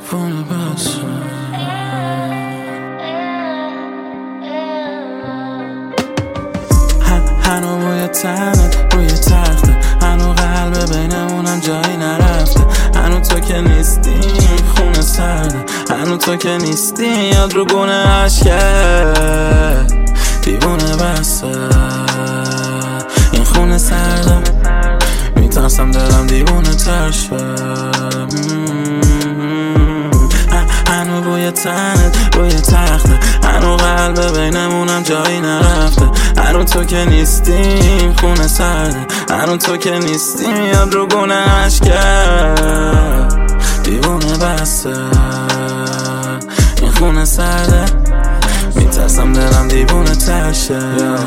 دیوونه بسه. هنو بوی تنت روی تخته، هنو قلب بینمونم جایی نرفته، هنو تو که نیستی خونه سرده، هنو تو که نیستی یاد رو گونه عشقه. دیوونه بسه این خونه سرده، میترسم دلم دیوونه تر شه. هنو بوی تنت روی تخته، هنو قلب بینمونم جایی نرفته، هنو تو که نیستیم خونه سرده، هنو تو که نیستیم یاد رو گونه عشقه. دیوونه بسته این خونه سرده، میترسم دلم دیوونه تر شه.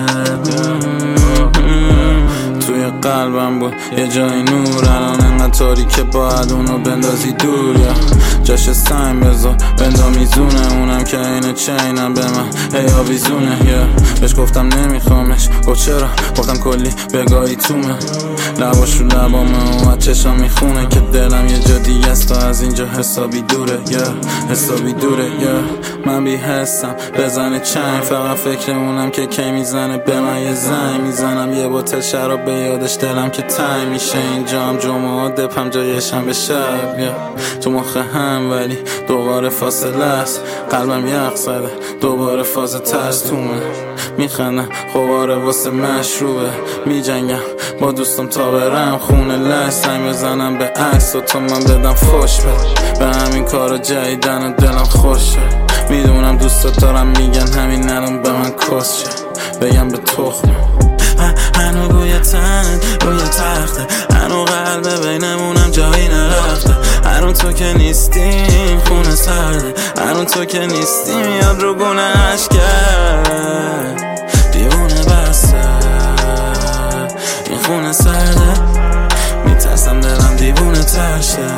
توی قلبم بود یه جای نور، الان انقدر تاریکه باید اونو بندازی دور، یا جاش سنگ بذار بندا میزونه، اونم که اینه چینم به من هی آویزونه. بهش گفتم نمیخوامش، گفت چرا؟ گفتم کلی بگاهی تومه، لباش رو لبامه و چشم میخونه که دلم یه جا دیگه است و از اینجا حسابی دوره. حسابی دوره. من بی حسم بزنه چنگ، فقط فکرمونم که کی میزنه به من یه زنگ. میزنم یه بوتل شراب به یادش، دلم که تنگ میشه اینجا هم جمعه دپم جایشم به شب. تو مخ هم ولی دوباره فاصله است، قلبم یخ زده دوباره فاز ترس تومه. میخندم خوباره واسه مشروبه، میجنگم با دوستم تا برم خونه لش، سنگ بزنم به عکس و تو من بدم فوش به همین کارا جدیدن و دلم خوشه. میدونم دوست دارم میگن همین الان به من کس شه، بگم به تخمه. هنو بوی تنت روی تخته، هنو قلب بینمونم جایی نرفته، هنو تو که نیستیم خونه سرده، هنو تو که نیستیم یاد رو گونه عشقه. دیوونه بسته این خونه سرده، میترسم دلم دیوونه تر شه.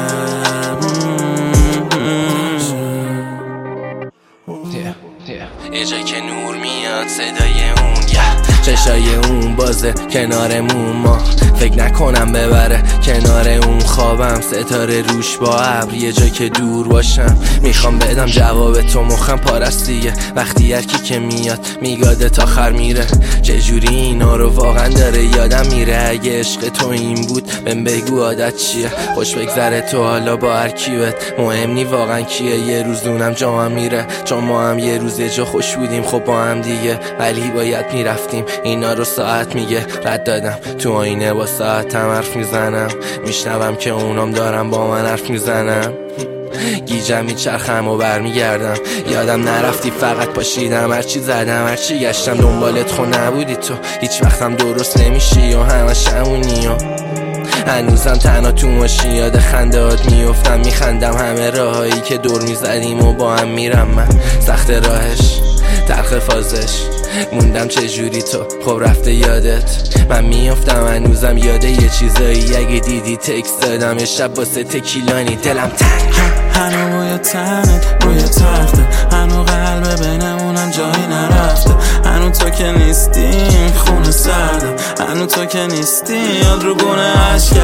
یه جایی که نور میاد صدای اون، چشای اون بازه کنارمون، ما فکر نکنم ببره کنار اون. خوابم ستاره روش با ابر، یه جا که دور باشم میخوام بدم جواب تو، مخم پارستیه وقتی هرکی که میاد میگاده تا آخر میره. چجوری اینا رو واقعا داره یادم میره، اگه عشق تو این بود بهم بگو عادت چیه. خوش بگذره تو حالا با هر کیوت، مهم نی واقعا کیه. یه روز دونم جامم میره، چون ما هم یه روز یه جا خوش بودیم خب با هم دیگه، ولی باید میرفتیم. اینا رو ساعت میگه رد دادم، تو آینه با ساعتم حرف میزنم، میشنوم که اونام دارم با من حرف میزنم. گیجم میچرخم و برمیگردم، یادم نرفتی فقط پاشیدم، هرچی زدم هرچی گشتم دنبالت خو نبودی تو، هیچ وقتم درست نمیشی و همش همونی و هنوزم تنها تو ماشین یاد خندهات میفتم، میخندم همه راهایی که دور میزدیم و با هم میرم. من سخت راهش تلخ فازش موندم چجوری تو خب رفته یادت، من میافتم هنوزم یاده یه چیزایی، اگه دیدی تکست دادم یه شب واسه تکیلانی دلم تنگ. هنو بوی تنت روی تخته، هنو قلب بینمونم جایی نرفته، هنو تو که نیستیم خونه سرده، هنو تو که نیستی یاد رو گونه عشقه.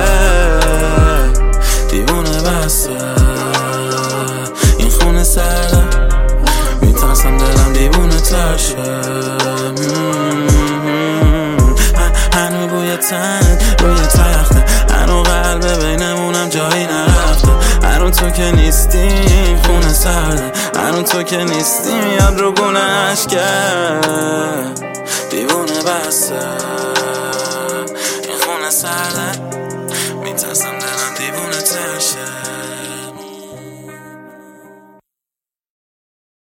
دیوونه بسته این خونه سرده، میترسم دلم دیوونه تر شه. هنو بوی تنت روی تخته، هنو قلب بینمونم جایی نرفته، هنو تو که نیستیم خونه سرده، هنو تو که نیستیم یاد رو گونه عشقه. دیوونه بسته